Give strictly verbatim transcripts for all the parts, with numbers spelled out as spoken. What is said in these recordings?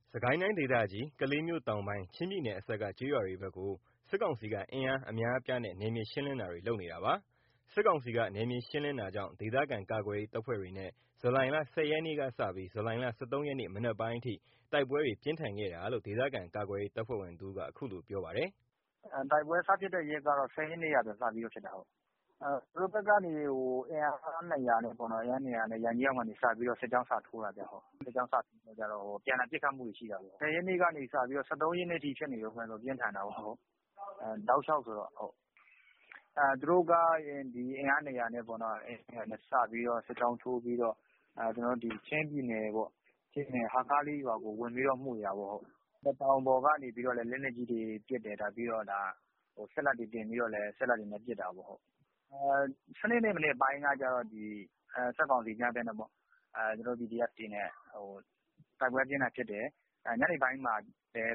စစ်ကိုင်းတိုင်းဒေသကြီး ကလေးမြို့တောင်ပိုင်း ချင်းပြည်နယ်အစပ်က ကျေးရွာတွေဘက်ကို စစ်ကောင်စီက အင်အားအများအပြားနဲ့ နယ်မြေရှင်းလင်းတာတွေ လုပ်နေတာပါ။ စစ်ကောင်စီက နယ်မြေရှင်းလင်းတာကြောင့် ဒေသခံကာကွယ်ရေးတပ်ဖွဲ့တွေနဲ့ ဇူလိုင် ၁၀ ရက်နေ့ကစပြီး ဇူလိုင် ၁၃ ရက်နေ့ မနက်ပိုင်းအထိ တိုက်ပွဲတွေ ပြင်းထန်ခဲ့တာလို့ ဒေသခံကာကွယ်ရေးတပ်ဖွဲ့ဝင်တဦးက အခုလိုပြောပါတယ်။ “တိုက်ပွဲစဖြစ်တဲ့ရက်ကတော့ ၁၀ ရက်နေ့က စပြီးဖြစ်တာ။ သူတို့ဘက်ကနေ အင်အား ၂၀၀ နဲ့ ရန်ကြီးအောင်ကနေ စပြီး စစ်ကြောင်းစထိုးတာဗျ။ စစ်ကြောင်းစထိုးတော့ အပြန်အလှန်ပစ်ခတ်မှုတွေရှိတာပေါ့။ ၁၀ ရက်နေ့ကနေ စပြီး ၁၃ ရက်နေ့အထိဖြစ်နေတုန်းပဲဆိုတော့ ပြင်းထန်တာပေါ့။ တောက်လျှောက်ဆိုတော့။ သူတို့က အင်အား ၂၀၀ နဲ့ စပြီး စစ်ကြောင်းထိုးပြီးတော့ ချင်းပြည်နယ် ဟားခါးလေးရွာကို ဝင်ပြီးတော့ မွှေတာပေါ့။ တောင်ပေါ်ကနေပြီးတော့လည်း လက်နက်ကြီးတွေပစ်တယ်။ ပြီးတော့ စက်လတ်တွေတင်ပြီးတော့လည်း စက်လတ်တွေနဲ့ ပစ်တာပေါ့။ စနေ့နေ့ မနက်ပိုင်းကကျတော့ စစ်ကောင်စီများဘက်နဲ့ ကျွန်တော်တို့ ပီဒီအက်ဖ် တွေနဲ့ တိုက်ပွဲအပြင်းအထန်ဖြစ်တယ်။ ညနေပိုင်းမှာလည်း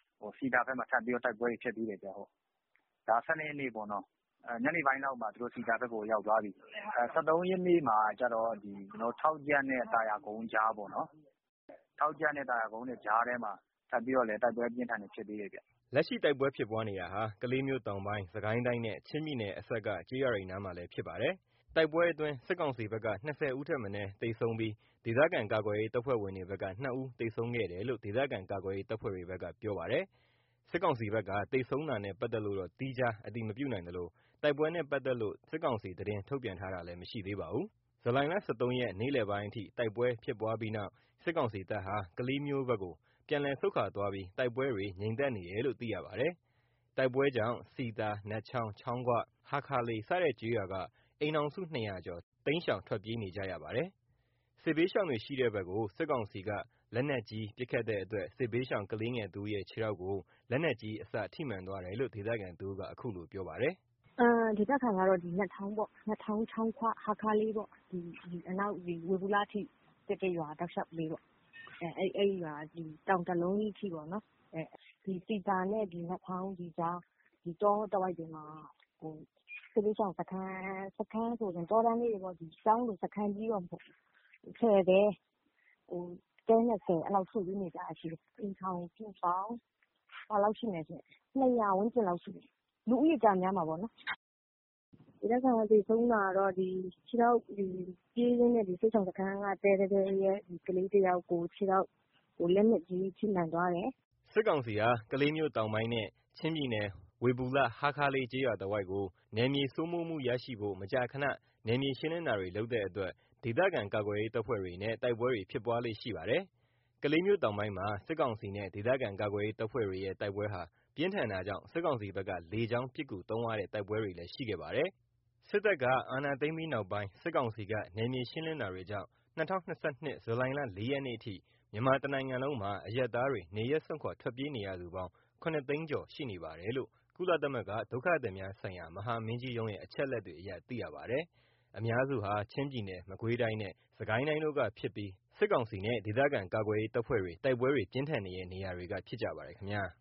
စည်သာဘက်မှာ ထပ်ပြီးတိုက်ပွဲတွေဖြစ်သေးတယ်။ ဒါ ၁၂ ရက်နေ့ပေါ့နော်။ ညနေပိုင်းလောက်မှာ သူတို့စည်သာဘက်ကို ရောက်သွားပြီ။ ၁၃ ရက်နေ့မှာကျတော့ ထောက်ကြန့်နဲ့ သာယာကုန်းကြားပေါ့နော်။ ထောက်ကြန့်နဲ့ သာယာကုန်းကြားထဲမှာ ထပ်ပြီးတော့လည်း တိုက်ပွဲအပြင်းအထန်တွေဖြစ်သေးတယ်ဗျ။ ” လက်ရှိတိုက်ပွဲဖြစ်ပွားနေတာဟာ ကလေးမြို့တောင်ပိုင်း စစ်ကိုင်းတိုင်းနဲ့ ချင်းပြည်နယ်အစပ်က ကျေးရွာတွေနားမှာလည်း ဖြစ်ပါတယ်။ တိုက်ပွဲအတွင်း စစ်ကောင်စီဘက်က ၂၀ ဦးထက်မနည်း သေဆုံးပြီး ဒေသခံကာကွယ်ရေးတပ်ဖွဲ့ဝင်တွေဘက်က ၂ ဦး သေဆုံးခဲ့တယ်လို့ ဒေသခံကာကွယ်ရေးတပ်ဖွဲ့တွေဘက်က ပြောပါတယ်။ စစ်ကောင်စီဘက်က သေဆုံးတာနဲ့ ပတ်သက်လို့တော့ သီးခြား အတည်မပြုနိုင်သလို တိုက်ပွဲနဲ့ ပတ်သက်လို့ စစ်ကောင်စီ သတင်းထုတ်ပြန်ထားတာလည်း မရှိသေးပါဘူး။ ဇူလိုင် ၁၃ ရက် နေ့လည်ပိုင်းအထိ တိုက်ပွဲဖြစ်ပွားပြီးနောက် စစ်ကောင်စီတပ်ဟာ ကလေးမြို့ဘက်ကို ပြန်လည်ဆုတ်ခွာသွားပြီး တိုက်ပွဲတွေ ငြိမ်သက်နေတယ်လို့ သိရပါတယ်။ တိုက်ပွဲကြောင့် စည်သာ နတ်ချောင်း ချောင်းခွ ဟားခါးလေး စတဲ့ကျေးရွာက အိမ်ထောင်စု ၂၀၀ ကျော် တိမ်းရှောင်ထွက်ပြေးနေကြရပါတယ်။ စစ်ဘေးရှောင်တွေရှိတဲ့ဘက်ကို စစ်ကောင်စီက လက်နက်ကြီးပစ်ခတ်တဲ့အတွက် စစ်ဘေးရှောင်ကလေးငယ်တဦးရဲ့ ခြေထောက်ကို လက်နက်ကြီးအစ ထိမှန်သွားတယ်လို့ ဒေသခံတဦးက အခုလိုပြောပါတယ်။ “ဒေသခံကတော့ နတ်ချောင်းပေါ့။ နတ်ချောင်း ချောင်းခွ ဟားခါးလေးပေါ့။ အနောက် ဝေဘူလအထိတက်တဲ့ရွာ တောက်လျှောက်လေးပေါ့။ အဲ့ရွာ တောင်တလုံးကြီးအထိပေါ့နော်။ စည်သာနဲ့ နတ်ချောင်းကြား တောတဝိုက်တွေမှာ စစ်ဘေးရှောင်စခန်း စခန်းဆိုရင် တောတန်းလေးတွေပေါ့။ ကျောင်းလို စခန်းကြီးတော့မဟုတ်ဘူး။ ၁၀ တဲ တဲ ၂၀ အဲ့လောက်စုပြီးနေကြတာရှိတယ်။ အိမ်ထောင်စုပေါင်း ၂၀၀ ဝန်းကျင်လောက်ရှိတယ်။ လူဦးရေကျများမှာပေါ့နော်။ ဒေသခံသေဆုံးတာကတော့ ခြေထောက်ပြေးရင်းနဲ့ စစ်ရှောင်စခန်းက တဲတတဲရဲ့ ကလေးတယောက်ကို ခြေထောက်ကို လက်နက်ကြီးထိမှန်သွားတယ်။ ” စစ်ကောင်စီဟာ ကလေးမြို့တောင်ပိုင်းနဲ့ ချင်းပြည်နယ် ဝေဘူလ ဟားခါးလေး ကျေးရွာတဝိုက်ကို နယ်မြေစိုးမိုးမှုရရှိဖို့ မကြာခဏ နယ်မြေရှင်းလင်းတာတွေ လုပ်တဲ့အတွက် ဒေသခံကာကွယ်ရေးတပ်ဖွဲ့တွေနဲ့ တိုက်ပွဲတွေ ဖြစ်ပွားလေ့ရှိပါတယ်။ ကလေးမြို့တောင်ပိုင်းမှာ စစ်ကောင်စီနဲ့ ဒေသခံကာကွယ်ရေးတပ်ဖွဲ့တွေရဲ့ တိုက်ပွဲဟာ ပြင်းထန်တာကြောင့် စစ်ကောင်စီဘက်က လေကြောင်းပစ်ကူသုံးရတဲ့ တိုက်ပွဲတွေလည်း ရှိခဲ့ပါတယ်။ စစ်တပ်က အာဏာသိမ်းပြီးနောက်ပိုင်း စစ်ကောင်စီက နယ်မြေရှင်းလင်းတာတွေကြောင့် ၂၀၂၂ ဇူလိုင် ၄ ရက်နေ့အထိ မြန်မာတနိုင်ငံလုံးမှာ အရပ်သားတွေ နေရပ်စွန့်ခွာ ထွက်ပြေးနေရသူပေါင်း ၇ သိန်းကျော် ရှိနေပါတယ်လို့ ကုလသမဂ္ဂ ဒုက္ခသည်များဆိုင်ရာ မဟာမင်းကြီးရုံးရဲ့ အချက်အလက်တွေအရ သိရပါတယ်။ အများစုဟာ ချင်းပြည်နယ် မကွေးတိုင်းနဲ့ စစ်ကိုင်းတိုင်းတို့ကဖြစ်ပြီး စစ်ကောင်စီနဲ့ ဒေသခံကာကွယ်ရေးတပ်ဖွဲ့တွေ တိုက်ပွဲတွေ ပြင်းထန်နေတဲ့ နေရာတွေက ဖြစ်ကြပါတယ်ခင်ဗျာ။